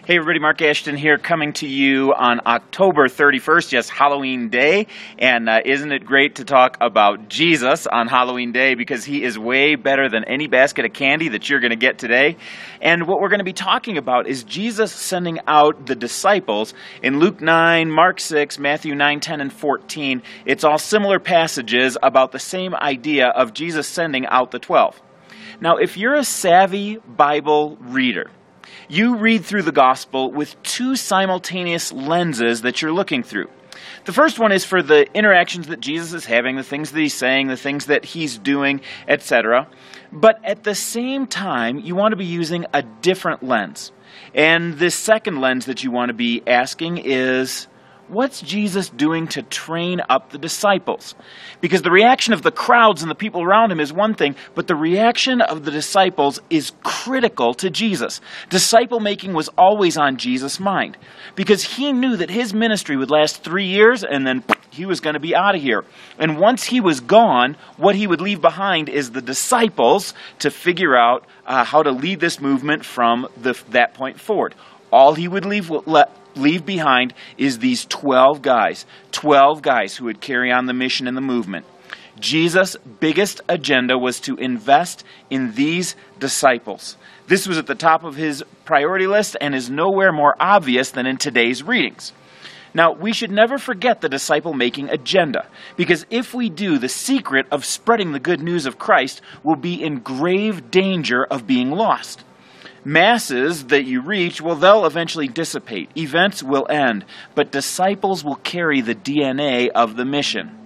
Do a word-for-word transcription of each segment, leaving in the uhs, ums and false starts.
Hey everybody, Mark Ashton here, coming to you on October thirty-first, yes, Halloween Day. And uh, isn't it great to talk about Jesus on Halloween Day, because he is way better than any basket of candy that you're going to get today. And what we're going to be talking about is Jesus sending out the disciples in Luke nine, Mark six, Matthew nine, ten, and fourteen. It's all similar passages about the same idea of Jesus sending out the twelve. Now, if you're a savvy Bible reader, you read through the gospel with two simultaneous lenses that you're looking through. The first one is for the interactions that Jesus is having, the things that he's saying, the things that he's doing, et cetera. But at the same time, you want to be using a different lens. And this second lens that you want to be asking is, what's Jesus doing to train up the disciples? Because the reaction of the crowds and the people around him is one thing, but the reaction of the disciples is critical to Jesus. Disciple making was always on Jesus' mind, because he knew that his ministry would last three years and then he was going to be out of here. And once he was gone, what he would leave behind is the disciples to figure out uh, how to lead this movement from the, that point forward. All he would leave let, leave behind is these twelve guys, twelve guys who would carry on the mission and the movement. Jesus' biggest agenda was to invest in these disciples. This was at the top of his priority list and is nowhere more obvious than in today's readings. Now, we should never forget the disciple-making agenda, because if we do, the secret of spreading the good news of Christ will be in grave danger of being lost. Masses that you reach, well, they'll eventually dissipate. Events will end, but disciples will carry the D N A of the mission.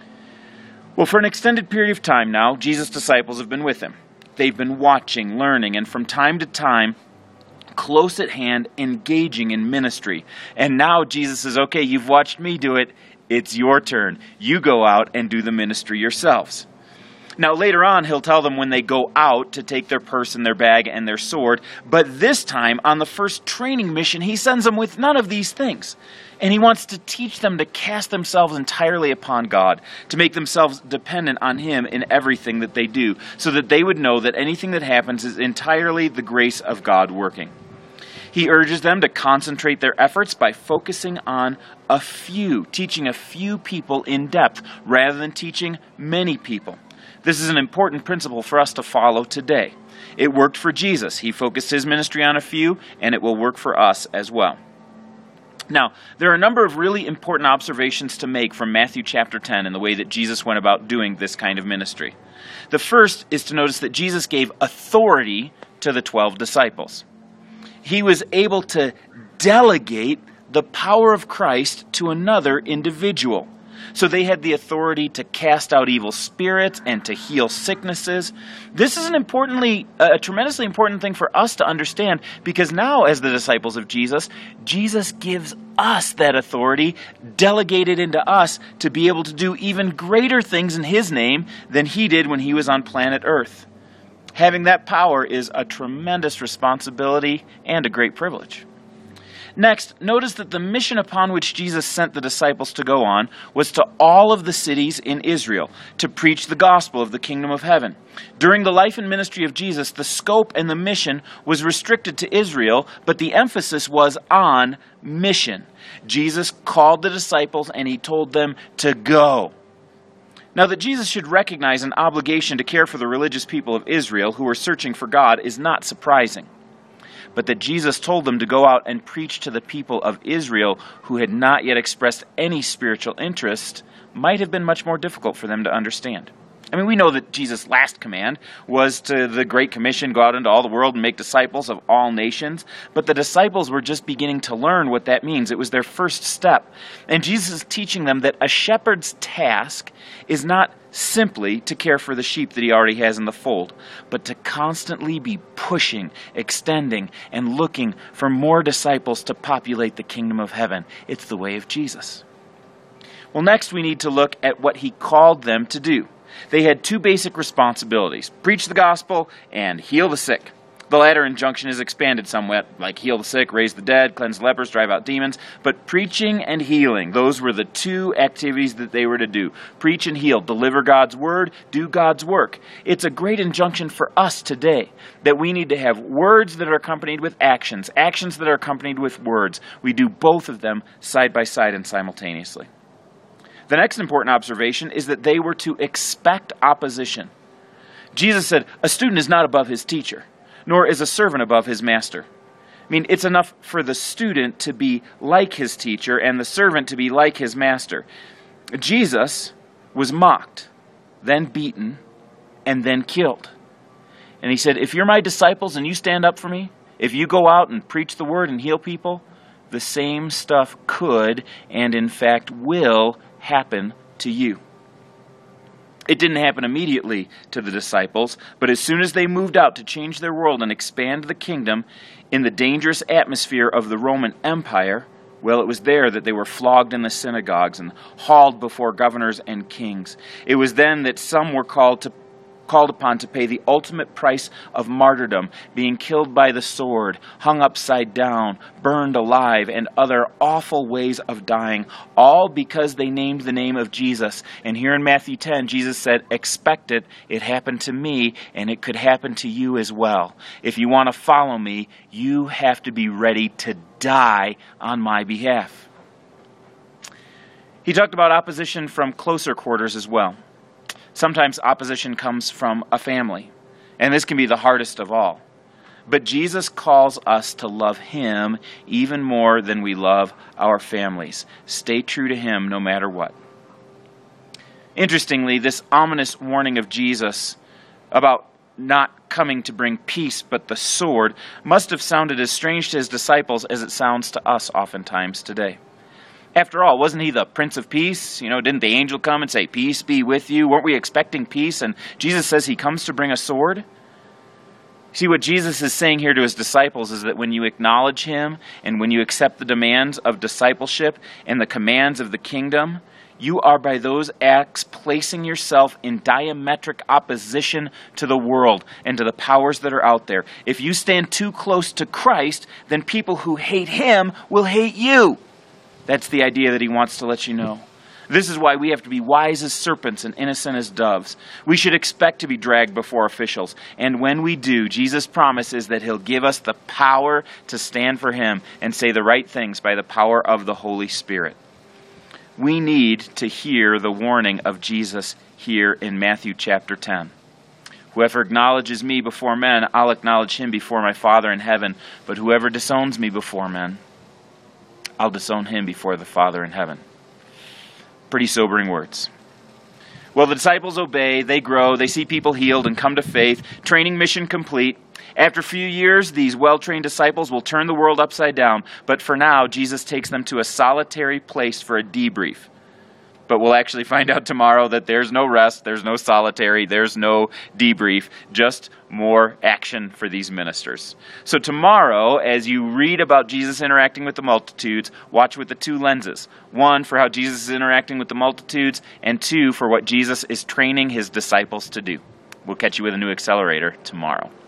Well, for an extended period of time now, Jesus' disciples have been with him. They've been watching, learning, and from time to time, close at hand, engaging in ministry. And now Jesus says, okay, you've watched me do it. It's your turn. You go out and do the ministry yourselves. Now, later on, he'll tell them when they go out to take their purse and their bag and their sword. But this time, on the first training mission, he sends them with none of these things. And he wants to teach them to cast themselves entirely upon God, to make themselves dependent on him in everything that they do, so that they would know that anything that happens is entirely the grace of God working. He urges them to concentrate their efforts by focusing on a few, teaching a few people in depth, rather than teaching many people. This is an important principle for us to follow today. It worked for Jesus. He focused his ministry on a few, and it will work for us as well. Now, there are a number of really important observations to make from Matthew chapter ten in the way that Jesus went about doing this kind of ministry. The first is to notice that Jesus gave authority to the twelve disciples. He was able to delegate the power of Christ to another individual. So they had the authority to cast out evil spirits and to heal sicknesses. This is an importantly, a tremendously important thing for us to understand, because now, as the disciples of Jesus, Jesus gives us that authority, delegated into us to be able to do even greater things in his name than he did when he was on planet Earth. Having that power is a tremendous responsibility and a great privilege. Next, notice that the mission upon which Jesus sent the disciples to go on was to all of the cities in Israel, to preach the gospel of the kingdom of heaven. During the life and ministry of Jesus, the scope and the mission was restricted to Israel, but the emphasis was on mission. Jesus called the disciples and he told them to go. Now, that Jesus should recognize an obligation to care for the religious people of Israel who were searching for God is not surprising. But that Jesus told them to go out and preach to the people of Israel who had not yet expressed any spiritual interest might have been much more difficult for them to understand. I mean, we know that Jesus' last command was to the Great Commission, go out into all the world and make disciples of all nations. But the disciples were just beginning to learn what that means. It was their first step. And Jesus is teaching them that a shepherd's task is not simply to care for the sheep that he already has in the fold, but to constantly be pushing, extending, and looking for more disciples to populate the kingdom of heaven. It's the way of Jesus. Well, next we need to look at what he called them to do. They had two basic responsibilities: preach the gospel and heal the sick. The latter injunction is expanded somewhat, like heal the sick, raise the dead, cleanse lepers, drive out demons. But preaching and healing, those were the two activities that they were to do. Preach and heal, deliver God's word, do God's work. It's a great injunction for us today that we need to have words that are accompanied with actions, actions that are accompanied with words. We do both of them side by side and simultaneously. The next important observation is that they were to expect opposition. Jesus said, a student is not above his teacher, nor is a servant above his master. I mean, it's enough for the student to be like his teacher and the servant to be like his master. Jesus was mocked, then beaten, and then killed. And he said, if you're my disciples and you stand up for me, if you go out and preach the word and heal people, the same stuff could and in fact will happen to you. It didn't happen immediately to the disciples, but as soon as they moved out to change their world and expand the kingdom in the dangerous atmosphere of the Roman Empire, well, it was there that they were flogged in the synagogues and hauled before governors and kings. It was then that some were called to called upon to pay the ultimate price of martyrdom, being killed by the sword, hung upside down, burned alive, and other awful ways of dying, all because they named the name of Jesus. And here in Matthew ten, Jesus said, expect it. It happened to me, and it could happen to you as well. If you want to follow me, you have to be ready to die on my behalf. He talked about opposition from closer quarters as well. Sometimes opposition comes from a family, and this can be the hardest of all. But Jesus calls us to love him even more than we love our families. Stay true to him no matter what. Interestingly, this ominous warning of Jesus about not coming to bring peace but the sword must have sounded as strange to his disciples as it sounds to us oftentimes today. After all, wasn't he the Prince of Peace? You know, didn't the angel come and say, peace be with you? Weren't we expecting peace? And Jesus says he comes to bring a sword. See, what Jesus is saying here to his disciples is that when you acknowledge him and when you accept the demands of discipleship and the commands of the kingdom, you are by those acts placing yourself in diametric opposition to the world and to the powers that are out there. If you stand too close to Christ, then people who hate him will hate you. That's the idea that he wants to let you know. This is why we have to be wise as serpents and innocent as doves. We should expect to be dragged before officials. And when we do, Jesus promises that he'll give us the power to stand for him and say the right things by the power of the Holy Spirit. We need to hear the warning of Jesus here in Matthew chapter ten. Whoever acknowledges me before men, I'll acknowledge him before my Father in heaven. But whoever disowns me before men, I'll disown him before the Father in heaven. Pretty sobering words. Well, the disciples obey, they grow, they see people healed and come to faith, training mission complete. After a few years, these well-trained disciples will turn the world upside down. But for now, Jesus takes them to a solitary place for a debrief. But we'll actually find out tomorrow that there's no rest, there's no solitary, there's no debrief, just more action for these ministers. So tomorrow, as you read about Jesus interacting with the multitudes, watch with the two lenses. One, for how Jesus is interacting with the multitudes, and two, for what Jesus is training his disciples to do. We'll catch you with a new Accelerator tomorrow.